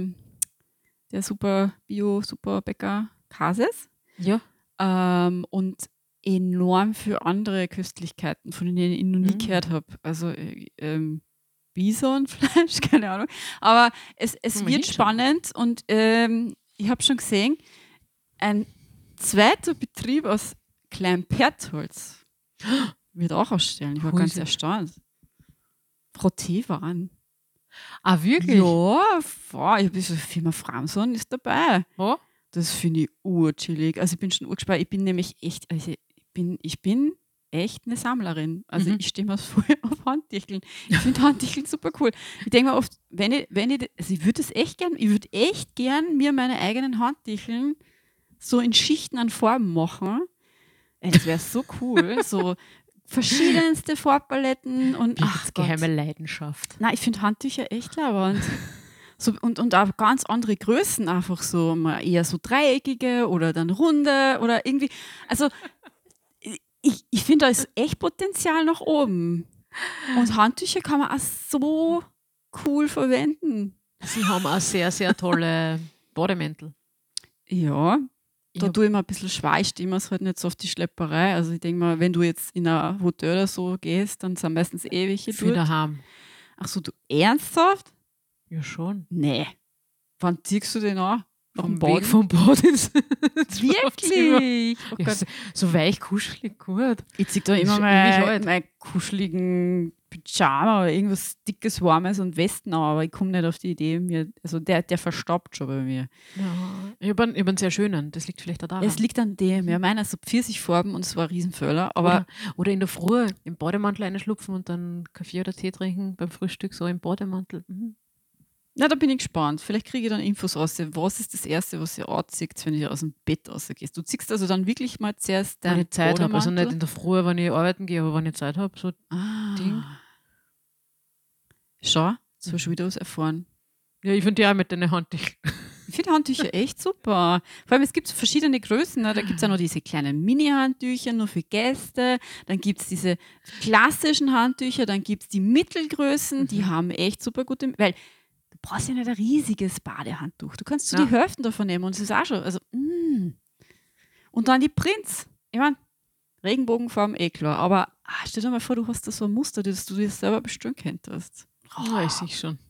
Speaker 1: der super Bio, super Bäcker Kases.
Speaker 2: Ja.
Speaker 1: Ähm, und enorm für andere Köstlichkeiten, von denen ich noch nie
Speaker 2: Mm.
Speaker 1: gehört habe. Also äh, ähm, Bisonfleisch, keine Ahnung. Aber es, es
Speaker 2: Kann man
Speaker 1: wird
Speaker 2: hinschauen.
Speaker 1: spannend und ähm, ich habe schon gesehen, ein zweiter Betrieb aus Kleinpertholz wird auch ausstellen. Ich war
Speaker 2: Cool.
Speaker 1: ganz erstaunt. Frotteewaren.
Speaker 2: Ah, wirklich?
Speaker 1: Ja, boah, ich habe so Firma Framson ist dabei.
Speaker 2: Ja.
Speaker 1: Das finde ich urchillig. Also ich bin schon urgespannt. Ich bin nämlich echt, also ich bin, ich bin echt eine Sammlerin. Also
Speaker 2: Mhm.
Speaker 1: ich stehe mir voll auf Handticheln. Ich finde Handticheln super cool. Ich denke mir oft, wenn ich, wenn ich, also ich würde es echt gern, ich würde echt gern mir meine eigenen Handticheln so in Schichten an Farben machen. Ey, das wäre so cool. So verschiedenste Farbpaletten und ach
Speaker 2: Ach,
Speaker 1: Gott.
Speaker 2: geheime Leidenschaft.
Speaker 1: Nein, ich finde Handtücher echt lauernd. So, und, und auch ganz andere Größen, einfach so mal eher so dreieckige oder dann runde oder irgendwie. Also ich, ich finde, da ist echt Potenzial nach oben. Und Handtücher kann man auch so cool verwenden.
Speaker 2: Sie haben auch sehr, sehr tolle Bademäntel.
Speaker 1: Ja,
Speaker 2: Ich
Speaker 1: da
Speaker 2: hab-
Speaker 1: tue ich mir ein bisschen schwer, ich stehe mir es halt nicht so auf die Schlepperei. Also ich denke mal, wenn du jetzt in ein Hotel oder so gehst, dann sind meistens eh welche
Speaker 2: Für
Speaker 1: dort.
Speaker 2: daheim.
Speaker 1: Ach so, du ernsthaft?
Speaker 2: Ja, schon.
Speaker 1: Nee. Wann ziehst du den an? Nach dem
Speaker 2: Am Weg
Speaker 1: Bad?
Speaker 2: vom Bad ins, ins Schlafzimmer.
Speaker 1: Wirklich? Oh
Speaker 2: Ja,
Speaker 1: Gott.
Speaker 2: so, so weich, kuschelig, gut.
Speaker 1: Ich zieh da
Speaker 2: Ist
Speaker 1: immer
Speaker 2: schon
Speaker 1: mal
Speaker 2: ewig alt.
Speaker 1: meinen kuscheligen Pyjama oder irgendwas dickes, warmes und Westen an, aber ich komme nicht auf die Idee, mir, also der, der verstaubt schon bei mir.
Speaker 2: Ja. Ich habe einen, ich hab einen sehr schönen, das liegt vielleicht auch daran.
Speaker 1: Es liegt an dem, ja, meiner ist so Pfirsichfarben und es war ein Riesenföller, aber
Speaker 2: oder, oder in der Früh im Bademantel einschlupfen und dann Kaffee oder Tee trinken beim Frühstück, so im Bademantel. Mhm.
Speaker 1: na, da bin ich gespannt. Vielleicht kriege ich dann Infos raus. Was ist das Erste, was ihr anzieht, wenn ihr aus dem Bett rausgehst? Du ziehst also dann wirklich mal zuerst
Speaker 2: Wenn
Speaker 1: dein
Speaker 2: ich Zeit habe, also nicht
Speaker 1: Bademantel.
Speaker 2: in der Früh, wenn ich arbeiten gehe, aber wenn ich Zeit habe, so
Speaker 1: Ah.
Speaker 2: Ding.
Speaker 1: Schau, so
Speaker 2: Mhm.
Speaker 1: schon wieder was erfahren.
Speaker 2: ja, ich finde die auch mit den Handtüchern.
Speaker 1: Ich finde Handtücher echt super. Vor allem, es gibt so verschiedene Größen. Ne? Da gibt es ja noch diese kleinen Mini-Handtücher, nur für Gäste. Dann gibt es diese klassischen Handtücher. Dann gibt es die Mittelgrößen. Die
Speaker 2: Mhm.
Speaker 1: haben echt super gute. Weil du brauchst ja nicht ein riesiges Badehandtuch. Du kannst so
Speaker 2: Ja.
Speaker 1: die Hälften davon nehmen und es ist auch schon. Also, mm. Und dann die Prints. Ich meine, Regenbogenfarben, eh klar. Aber ah, stell dir mal vor, du hast da so ein Muster, das du dir selber bestimmen könntest.
Speaker 2: Oh, ich sehe schon.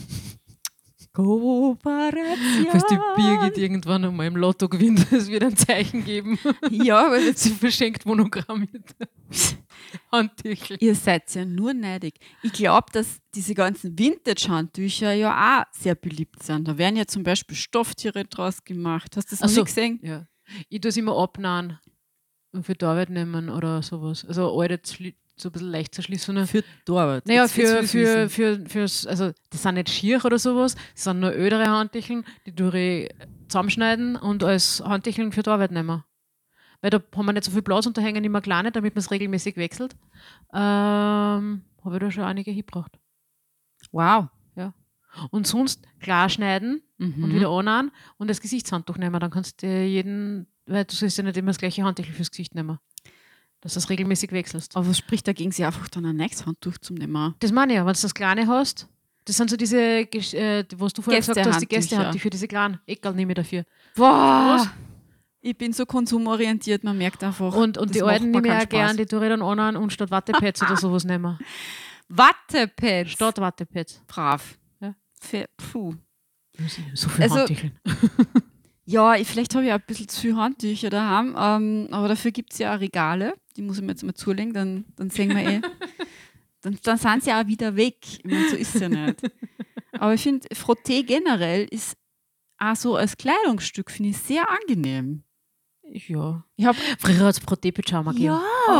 Speaker 1: Kooperation.
Speaker 2: Falls die Birgit irgendwann einmal im Lotto gewinnt, es wird ein Zeichen geben.
Speaker 1: Ja, weil jetzt,
Speaker 2: Sie verschenkt monogrammierte Handtücher.
Speaker 1: ihr seid ja nur neidig. Ich glaube, dass diese ganzen Vintage-Handtücher ja auch sehr beliebt sind. Da werden ja zum Beispiel Stofftiere draus gemacht. Hast du das noch
Speaker 2: Ach so.
Speaker 1: nie gesehen?
Speaker 2: Ja. Ich tue es immer abnahen und für die Arbeit nehmen oder sowas. Also alte, zerschli- so ein bisschen leicht zerschlissene.
Speaker 1: Für die Arbeit.
Speaker 2: Naja,
Speaker 1: Jetzt- jetzt
Speaker 2: für,
Speaker 1: will's
Speaker 2: für,
Speaker 1: wissen.
Speaker 2: für, fürs, also das sind nicht schier oder sowas, das sind nur ödere Handtücher, die tue ich zusammenschneiden und als Handtücher für die Arbeit nehmen. Weil da haben wir nicht so viel Platz und da hängen immer kleine, damit man es regelmäßig wechselt. Ähm, habe ich da schon einige hingebracht.
Speaker 1: Wow.
Speaker 2: Und sonst klar schneiden
Speaker 1: Mhm.
Speaker 2: und wieder annähen und das Gesichtshandtuch nehmen. Dann kannst du jeden, weil du sollst ja nicht immer das gleiche Handtuch fürs Gesicht nehmen. Dass du das regelmäßig wechselst.
Speaker 1: Aber was spricht dagegen, sich einfach dann ein neues Handtuch zum nehmen?
Speaker 2: Das meine ich ja, wenn du das kleine hast, das sind so diese, Gesch- äh, was du vorher gesagt hast, die
Speaker 1: Gästehandtücher.
Speaker 2: Gästehandtücher, diese kleinen Eckerl nehme ich dafür.
Speaker 1: Boah!
Speaker 2: Was?
Speaker 1: Ich bin so konsumorientiert, man merkt einfach.
Speaker 2: Und, und
Speaker 1: das
Speaker 2: die
Speaker 1: macht
Speaker 2: alten
Speaker 1: mir
Speaker 2: nehme ich
Speaker 1: keinen
Speaker 2: auch gern,
Speaker 1: Spaß.
Speaker 2: die tue ich dann annähen und statt Wattepads oder sowas nehmen.
Speaker 1: Wattepads.
Speaker 2: Statt Wattepads.
Speaker 1: Brav.
Speaker 2: Ja.
Speaker 1: Fe- Puh.
Speaker 2: So viel
Speaker 1: Also-
Speaker 2: Handtücher.
Speaker 1: Ja, ich, vielleicht habe ich auch ein bisschen zu viele Handtücher daheim, ähm, aber dafür gibt es ja auch Regale. Die muss ich mir jetzt mal zulegen, dann, dann sehen wir eh. Dann, dann sind sie auch wieder weg. Ich meine, so ist es ja nicht. Aber ich finde, Frotté generell ist auch so als Kleidungsstück, finde ich, sehr angenehm.
Speaker 2: Ja.
Speaker 1: Ich habe
Speaker 2: Früher hat es Frotté-Pyjama gegeben.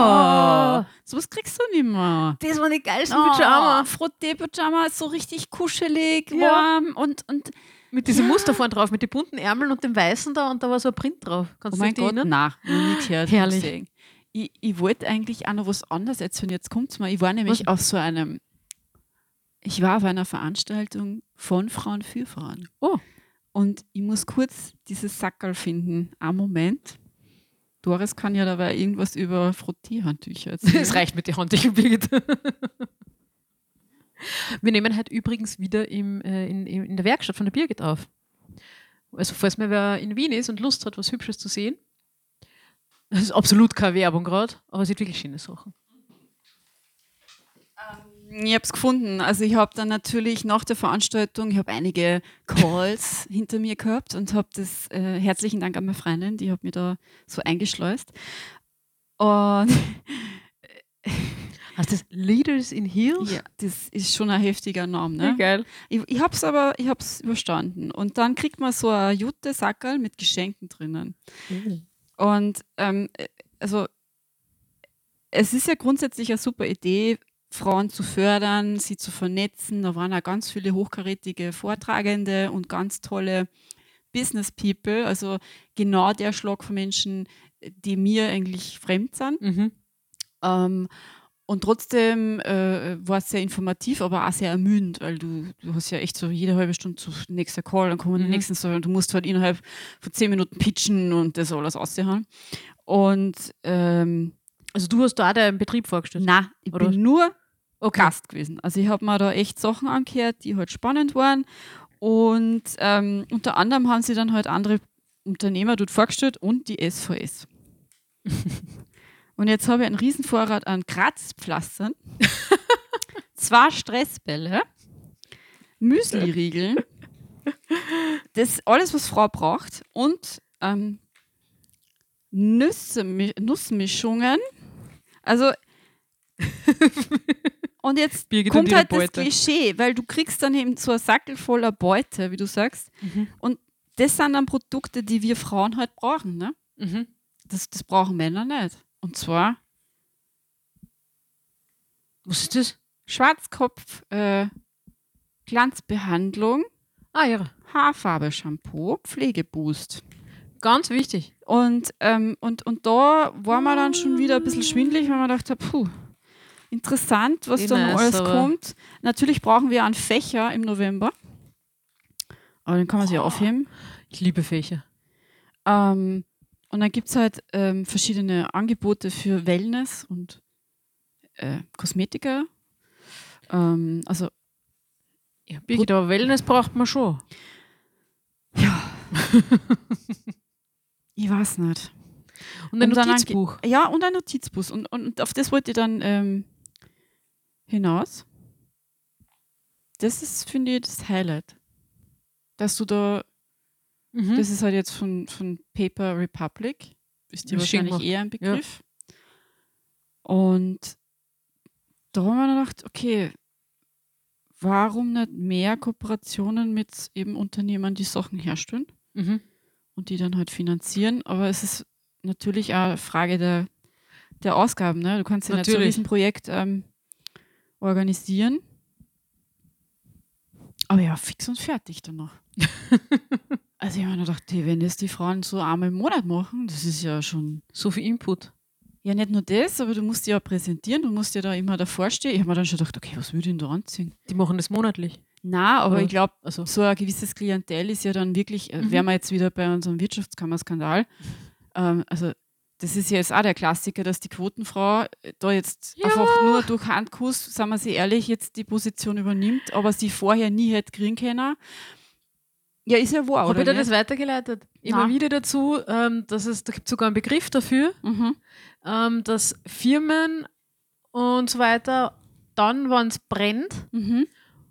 Speaker 1: ja, sowas kriegst du nicht mehr.
Speaker 2: Das waren die geilsten
Speaker 1: Oh,
Speaker 2: Pyjama.
Speaker 1: Frotté-Pyjama ist so richtig kuschelig,
Speaker 2: Ja.
Speaker 1: warm und, und
Speaker 2: Mit diesem Muster vorne drauf, mit den bunten Ärmeln und dem weißen da und da war so ein Print drauf. Kannst
Speaker 1: oh
Speaker 2: du
Speaker 1: mein
Speaker 2: dich
Speaker 1: Gott,
Speaker 2: erinnern?
Speaker 1: nein, noch nie gehört.
Speaker 2: Herrlich.
Speaker 1: Gesehen. Ich, ich wollte eigentlich auch noch was anderes erzählen, jetzt kommt es mal. Ich war nämlich
Speaker 2: Was?
Speaker 1: auf so einem, ich war auf einer Veranstaltung von Frauen für Frauen.
Speaker 2: Oh.
Speaker 1: Und ich muss kurz dieses Sackerl finden. Einen Moment. Doris kann ja dabei irgendwas über Frotté-Handtücher erzählen.
Speaker 2: Es reicht mit den Handtüchern, Birgit. Wir nehmen heute übrigens wieder im, äh, in, in in der Werkstatt von der Birgit auf. Also falls mal wer in Wien ist und Lust hat, was Hübsches zu sehen. Das ist absolut keine Werbung gerade, aber es sind wirklich schöne Sachen.
Speaker 1: Ich habe es gefunden. Also ich habe dann natürlich nach der Veranstaltung, ich habe einige Calls hinter mir gehabt und habe das, äh, herzlichen Dank an meine Freundin, die hat mir da so eingeschleust. Und
Speaker 2: Hast du das Leaders in Heels?
Speaker 1: ja, das ist schon ein heftiger Name.
Speaker 2: Wie
Speaker 1: Ne?
Speaker 2: geil.
Speaker 1: Ich, ich habe es aber, ich habe es überstanden. Und dann kriegt man so ein Jute-Sackerl mit Geschenken drinnen. Und ähm, also es ist ja grundsätzlich eine super Idee, Frauen zu fördern, sie zu vernetzen. Da waren auch ganz viele hochkarätige Vortragende und ganz tolle Business People, also genau der Schlag von Menschen, die mir eigentlich fremd sind.
Speaker 2: Mhm.
Speaker 1: Ähm, und trotzdem äh, war es sehr informativ, aber auch sehr ermüdend, weil du, du hast ja echt so jede halbe Stunde so nächster Call, dann kommen die
Speaker 2: Mhm.
Speaker 1: nächsten so und du musst halt innerhalb von zehn Minuten pitchen und das alles aushauen. Und ähm,
Speaker 2: Also du hast da auch deinen Betrieb vorgestellt?
Speaker 1: na, ich
Speaker 2: Oder
Speaker 1: bin nur
Speaker 2: Okay.
Speaker 1: Gast gewesen. Also ich habe mir da echt Sachen angehört, die halt spannend waren. Und ähm, unter anderem haben sie dann halt andere Unternehmer dort vorgestellt und die S V S. Und jetzt habe ich einen riesen Vorrat an Kratzpflastern, zwei Stressbälle, Müsli-Riegeln, das alles, was Frau braucht und ähm, Nüsse, Nussmischungen. Also und jetzt
Speaker 2: Birgit und
Speaker 1: kommt
Speaker 2: ihre
Speaker 1: halt das
Speaker 2: Beute.
Speaker 1: Klischee, weil du kriegst dann eben so ein Sackel voller Beute, wie du sagst.
Speaker 2: Mhm.
Speaker 1: Und das sind dann Produkte, die wir Frauen halt brauchen. Ne?
Speaker 2: Mhm.
Speaker 1: Das, das brauchen Männer nicht. Und zwar
Speaker 2: Was ist das?
Speaker 1: Schwarzkopf, äh, Glanzbehandlung,
Speaker 2: Ah ja,
Speaker 1: Haarfarbe-Shampoo, Pflegeboost.
Speaker 2: ganz wichtig.
Speaker 1: Und, ähm, und, und da war man dann schon wieder ein bisschen schwindelig, weil man dachte, puh, interessant, was
Speaker 2: Eh
Speaker 1: da noch
Speaker 2: nice,
Speaker 1: alles
Speaker 2: aber-
Speaker 1: kommt. Natürlich brauchen wir einen Fächer im November. Aber den kann man sich ja
Speaker 2: Oh.
Speaker 1: aufheben.
Speaker 2: Ich liebe Fächer.
Speaker 1: Ähm, und dann gibt es halt ähm, verschiedene Angebote für Wellness und äh, Kosmetika. Ähm, also,
Speaker 2: Ja, Birgit, aber Wellness braucht man schon.
Speaker 1: ich weiß nicht.
Speaker 2: Und ein
Speaker 1: Und dann
Speaker 2: Notizbuch.
Speaker 1: Ein, ja, und ein Notizbuch. Und, und auf das wollte ich dann ähm, hinaus. Das ist, finde ich, das Highlight. Dass du da,
Speaker 2: Mhm.
Speaker 1: das ist halt jetzt von, von Paper Republic, ist dir
Speaker 2: Das schick
Speaker 1: wahrscheinlich
Speaker 2: mal.
Speaker 1: eher ein Begriff. Und da haben wir dann gedacht, okay, warum nicht mehr Kooperationen mit eben Unternehmen, die Sachen herstellen
Speaker 2: Mhm.
Speaker 1: und die dann halt finanzieren. Aber es ist natürlich auch eine Frage der, der Ausgaben. Ne? Du kannst ja nicht so ein
Speaker 2: Natürlich.
Speaker 1: Riesenprojekt ähm, organisieren. Aber ja, fix und fertig dann noch. Also ich habe mir gedacht, hey, wenn das die Frauen so einmal im Monat machen, das ist ja schon...
Speaker 2: So viel Input.
Speaker 1: Ja, nicht nur das, aber du musst ja präsentieren, du musst ja da immer davor stehen. Ich habe mir dann schon gedacht, okay, was würde ich denn da anziehen?
Speaker 2: Die machen das monatlich.
Speaker 1: Nein, aber
Speaker 2: Oder?
Speaker 1: ich glaube,
Speaker 2: Also.
Speaker 1: so ein gewisses Klientel ist ja dann wirklich, äh,
Speaker 2: Mhm.
Speaker 1: wären wir jetzt wieder bei unserem Wirtschaftskammerskandal, ähm, also das ist ja jetzt auch der Klassiker, dass die Quotenfrau äh, da jetzt
Speaker 2: Ja.
Speaker 1: einfach nur durch Handkuss, sagen wir sie ehrlich, jetzt die Position übernimmt, aber sie vorher nie hätte kriegen können. Ja, ist ja wahr,
Speaker 2: Habe
Speaker 1: oder
Speaker 2: ich dir
Speaker 1: nicht?
Speaker 2: das weitergeleitet? Immer
Speaker 1: Nein.
Speaker 2: wieder dazu, ähm, dass es, da gibt es sogar einen Begriff dafür,
Speaker 1: Mhm.
Speaker 2: ähm, dass Firmen und so weiter dann, wenn es brennt
Speaker 1: Mhm.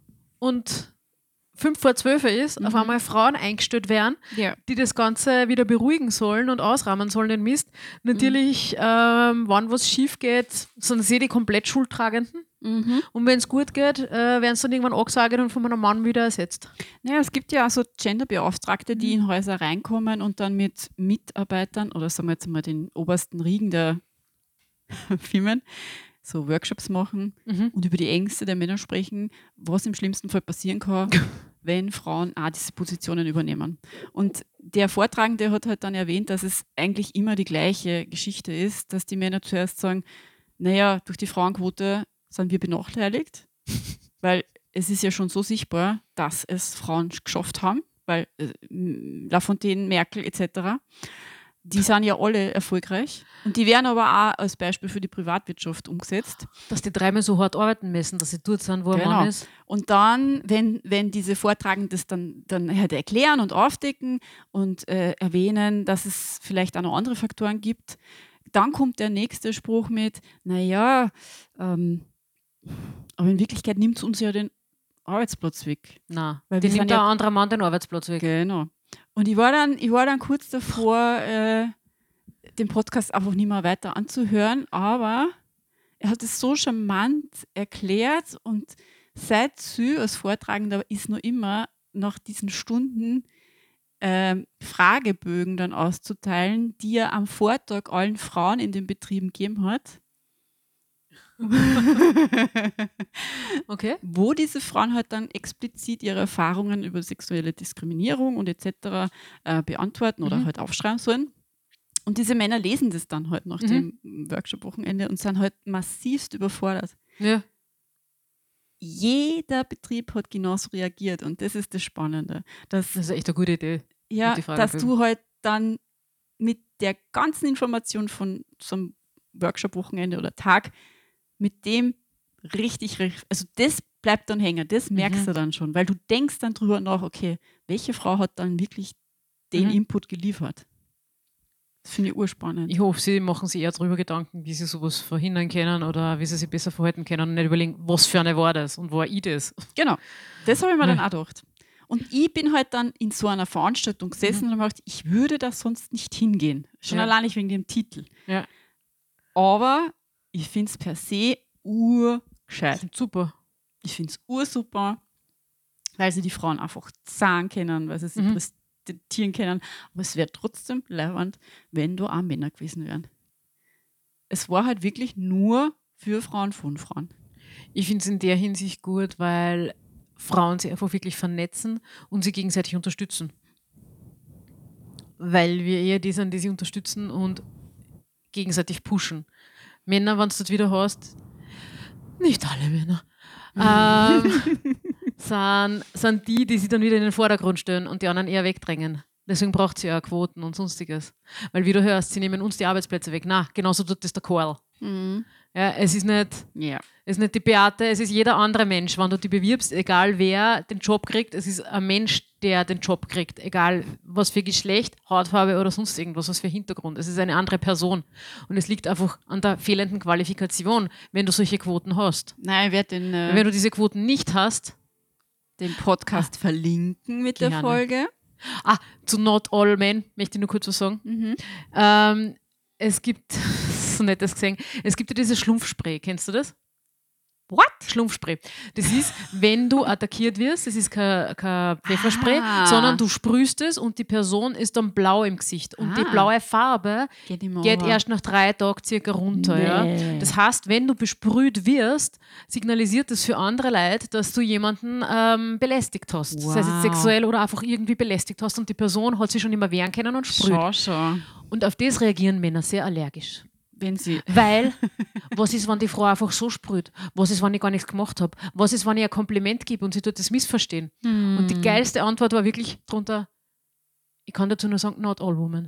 Speaker 2: und fünf vor zwölf ist,
Speaker 1: Mhm.
Speaker 2: auf einmal Frauen eingestellt werden,
Speaker 1: Ja.
Speaker 2: die das Ganze wieder beruhigen sollen und ausrahmen sollen, den Mist. Natürlich,
Speaker 1: Mhm.
Speaker 2: ähm, wenn was schief geht, sind sie die komplett Schuldtragenden.
Speaker 1: Mhm.
Speaker 2: Und wenn es gut geht, äh, werden sie dann irgendwann angesagt und von einem Mann wieder ersetzt.
Speaker 1: Naja, es gibt ja auch so Genderbeauftragte, die
Speaker 2: Mhm.
Speaker 1: in Häuser reinkommen und dann mit Mitarbeitern oder sagen wir jetzt mal den obersten Riegen der Firmen so Workshops machen
Speaker 2: Mhm.
Speaker 1: und über die Ängste der Männer sprechen, was im schlimmsten Fall passieren kann, wenn Frauen auch diese Positionen übernehmen. Und der Vortragende hat halt dann erwähnt, dass es eigentlich immer die gleiche Geschichte ist, dass die Männer zuerst sagen, naja, durch die Frauenquote sind wir benachteiligt, weil es ist ja schon so sichtbar, dass es Frauen geschafft haben, weil äh, Lafontaine, Merkel et cetera, die sind ja alle erfolgreich und die werden aber auch als Beispiel für die Privatwirtschaft umgesetzt.
Speaker 2: Dass die dreimal so hart arbeiten müssen, dass sie dort sind, wo ein
Speaker 1: Genau.
Speaker 2: Mann ist.
Speaker 1: Und dann, wenn, wenn diese Vortragenden das dann, dann halt erklären und aufdecken und äh, erwähnen, dass es vielleicht auch noch andere Faktoren gibt, dann kommt der nächste Spruch mit, naja, ähm, aber in Wirklichkeit nimmt es uns ja den Arbeitsplatz weg.
Speaker 2: Nein,
Speaker 1: Weil
Speaker 2: die
Speaker 1: wir
Speaker 2: nimmt
Speaker 1: sind
Speaker 2: ein
Speaker 1: ja-
Speaker 2: anderer Mann den Arbeitsplatz weg.
Speaker 1: Genau. Und ich war dann, ich war dann kurz davor, äh, den Podcast einfach nicht mehr weiter anzuhören, aber er hat es so charmant erklärt und seit Sü als Vortragender ist nur immer nach diesen Stunden ähm, Fragebögen dann auszuteilen, die er am Vortag allen Frauen in den Betrieben gegeben hat.
Speaker 2: Okay.
Speaker 1: Wo diese Frauen halt dann explizit ihre Erfahrungen über sexuelle Diskriminierung und et cetera äh, beantworten oder
Speaker 2: Mhm.
Speaker 1: halt aufschreiben sollen. Und diese Männer lesen das dann halt nach
Speaker 2: Mhm.
Speaker 1: dem Workshop-Wochenende und sind halt massivst überfordert.
Speaker 2: Ja.
Speaker 1: Jeder Betrieb hat genauso reagiert und das ist das Spannende. Dass,
Speaker 2: Das ist echt eine gute Idee.
Speaker 1: ja,
Speaker 2: die
Speaker 1: dass
Speaker 2: Fragebögen.
Speaker 1: du halt dann mit der ganzen Information von so einem Workshop-Wochenende oder Tag mit dem richtig, richtig, also das bleibt dann hängen, das merkst
Speaker 2: Mhm.
Speaker 1: du dann schon, weil du denkst dann drüber nach, okay, welche Frau hat dann wirklich den
Speaker 2: Mhm.
Speaker 1: Input geliefert? Das finde ich urspannend.
Speaker 2: Ich hoffe, sie machen sich eher darüber Gedanken, wie sie sowas verhindern können oder wie sie sich besser verhalten können und nicht überlegen, was für eine war das und wo war ich das.
Speaker 1: Genau, das habe ich mir
Speaker 2: Ja.
Speaker 1: dann auch gedacht. Und ich bin halt dann in so einer Veranstaltung gesessen
Speaker 2: Mhm.
Speaker 1: und habe mir gedacht, ich würde da sonst nicht hingehen. Schon
Speaker 2: Ja.
Speaker 1: allein nicht wegen dem Titel.
Speaker 2: Ja.
Speaker 1: Aber ich finde es per se urgescheit.
Speaker 2: Super.
Speaker 1: Ich finde es ursuper, weil sie die Frauen einfach zahlen können, weil sie sie
Speaker 2: Mhm.
Speaker 1: präsentieren können. Aber es wäre trotzdem leibend, wenn da auch Männer gewesen wären. Es war halt wirklich nur für Frauen von Frauen.
Speaker 2: Ich finde es in der Hinsicht gut, weil Frauen sich einfach wirklich vernetzen und sie gegenseitig unterstützen. Weil wir eher die sind, die sie unterstützen und gegenseitig pushen. Männer, wenn du das wieder hast, nicht alle Männer, ähm, sind, sind die, die sich dann wieder in den Vordergrund stellen und die anderen eher wegdrängen. Deswegen braucht sie ja Quoten und sonstiges. Weil wie du hörst, sie nehmen uns die Arbeitsplätze weg. Na, genauso tut das der Karl.
Speaker 1: Mhm.
Speaker 2: Ja, es ist nicht,
Speaker 1: Ja.
Speaker 2: es ist nicht die Beate, es ist jeder andere Mensch. Wenn du dich bewirbst, egal wer den Job kriegt, es ist ein Mensch, der den Job kriegt. Egal was für Geschlecht, Hautfarbe oder sonst irgendwas, was für Hintergrund. Es ist eine andere Person. Und es liegt einfach an der fehlenden Qualifikation, wenn du solche Quoten hast.
Speaker 1: Nein, ich werde den, äh,
Speaker 2: Wenn du diese Quoten nicht hast,
Speaker 1: den Podcast verlinken mit der
Speaker 2: Gerne.
Speaker 1: Folge.
Speaker 2: ah, zu Not All Men möchte ich nur kurz was sagen.
Speaker 1: Mhm.
Speaker 2: Ähm, es gibt, so nettes gesehen, es gibt ja dieses Schlumpfspray, kennst du das? What? Schlumpfspray. Das ist, wenn du attackiert wirst, das ist kein, kein Pfefferspray,
Speaker 1: Ah.
Speaker 2: sondern du sprühst es und die Person ist dann blau im Gesicht. Und die
Speaker 1: Ah.
Speaker 2: blaue Farbe
Speaker 1: Geht, immer
Speaker 2: geht
Speaker 1: over.
Speaker 2: erst nach drei Tagen circa runter.
Speaker 1: Nee.
Speaker 2: Ja? Das heißt, wenn du besprüht wirst, signalisiert das für andere Leute, dass du jemanden ähm, belästigt hast.
Speaker 1: Wow.
Speaker 2: Sei es jetzt sexuell oder einfach irgendwie belästigt hast und die Person hat sich schon immer wehren können und sprüht.
Speaker 1: Schau, schau.
Speaker 2: Und auf das reagieren Männer sehr allergisch.
Speaker 1: Wenn sie.
Speaker 2: Weil, was ist, wenn die Frau einfach so sprüht? Was ist, wenn ich gar nichts gemacht habe? Was ist, wenn ich ein Kompliment gebe und sie tut das missverstehen?
Speaker 1: Hm.
Speaker 2: Und die geilste Antwort war wirklich drunter, ich kann dazu nur sagen, not all women.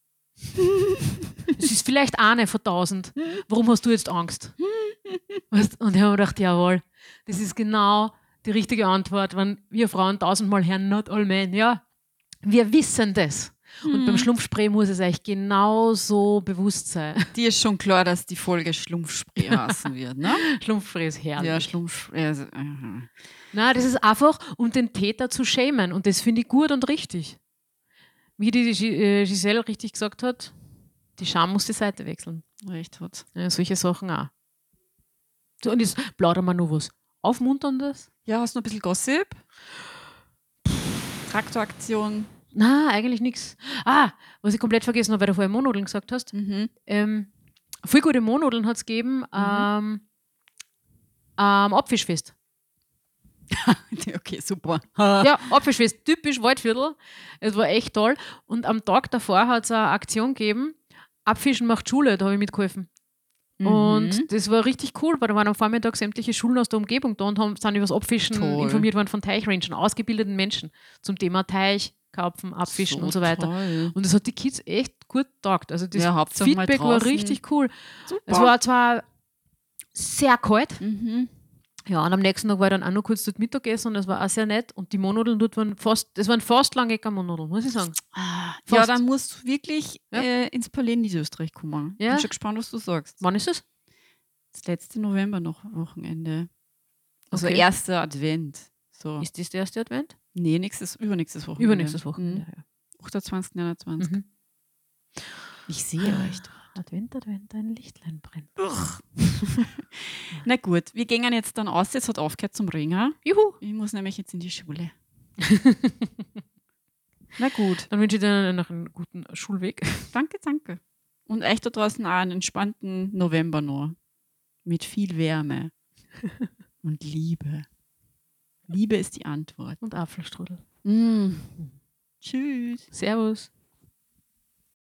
Speaker 2: Es ist vielleicht eine von tausend. Warum hast du jetzt Angst? Weißt? Und ich habe mir gedacht, jawohl, das ist genau die richtige Antwort, wenn wir Frauen tausendmal hören, not all men. Ja, wir wissen das. Und beim Schlumpfspray muss es euch genauso bewusst sein.
Speaker 1: Dir ist schon klar, dass die Folge Schlumpfspray heißen wird, ne?
Speaker 2: Schlumpfspray ist herrlich.
Speaker 1: Ja, Schlumpfspray. Also, aha.
Speaker 2: Nein, das ist einfach, um den Täter zu schämen. Und das finde ich gut und richtig. Wie die Gi- äh, Giselle richtig gesagt hat, die Scham muss die Seite wechseln.
Speaker 1: Recht hat.
Speaker 2: Ja, solche Sachen auch. So, und jetzt plaudern wir noch was Aufmunterndes.
Speaker 1: Ja, hast du noch ein bisschen Gossip? Traktoraktion.
Speaker 2: Nein, eigentlich nichts. Ah, was ich komplett vergessen habe, weil du vorher Monodeln gesagt hast.
Speaker 1: Mhm.
Speaker 2: Ähm, viel gute Monodeln hat es gegeben ähm, am Apfischfest.
Speaker 1: Okay, super.
Speaker 2: Ja, Apfelschwest, typisch Waldviertel. Es war echt toll. Und am Tag davor hat es eine Aktion gegeben, Abfischen macht Schule, da habe ich mitgeholfen.
Speaker 1: Mhm.
Speaker 2: Und das war richtig cool, weil da waren am Vormittag sämtliche Schulen aus der Umgebung da und haben, sind über das Abfischen
Speaker 1: Toll.
Speaker 2: informiert worden von Teichrangern, ausgebildeten Menschen zum Thema Teich, Karpfen, Abfischen und so weiter.
Speaker 1: Toll.
Speaker 2: Und das hat die Kids echt gut getaugt. Also das
Speaker 1: Ja, Hauptsache mal
Speaker 2: Feedback war
Speaker 1: draußen.
Speaker 2: richtig cool.
Speaker 1: Super.
Speaker 2: Es war zwar sehr kalt,
Speaker 1: Mhm.
Speaker 2: ja, und am nächsten Tag war ich dann auch noch kurz dort Mittagessen und das war auch sehr nett. Und die Monodeln dort waren fast, das waren fast Langecker Monodeln, muss ich sagen.
Speaker 1: Ah,
Speaker 2: Fast.
Speaker 1: ja, dann musst du wirklich
Speaker 2: Ja.
Speaker 1: äh, ins Palais Niederösterreich kommen.
Speaker 2: Ja.
Speaker 1: Bin schon gespannt, was du sagst.
Speaker 2: Wann ist es?
Speaker 1: Das letzte November noch Wochenende. Also
Speaker 2: Okay.
Speaker 1: erster Advent. So.
Speaker 2: Ist das der erste Advent?
Speaker 1: Nee, nächstes, übernächstes Wochenende.
Speaker 2: Übernächstes Wochenende.
Speaker 1: Mhm. achtundzwanzigsten neunundzwanzig.
Speaker 2: Mhm.
Speaker 1: Ich sehe euch.
Speaker 2: Advent, Advent, ein Lichtlein brennt.
Speaker 1: Na gut, wir gehen jetzt dann aus. Es hat aufgehört zum Ringen.
Speaker 2: Juhu!
Speaker 1: Ich muss nämlich jetzt in die Schule. Na gut,
Speaker 2: Dann wünsche ich dir noch einen guten Schulweg.
Speaker 1: danke, danke. Und euch da draußen auch einen entspannten November noch. Mit viel Wärme und Liebe. Liebe ist die Antwort.
Speaker 2: Und Apfelstrudel.
Speaker 1: Mm. Tschüss.
Speaker 2: Servus.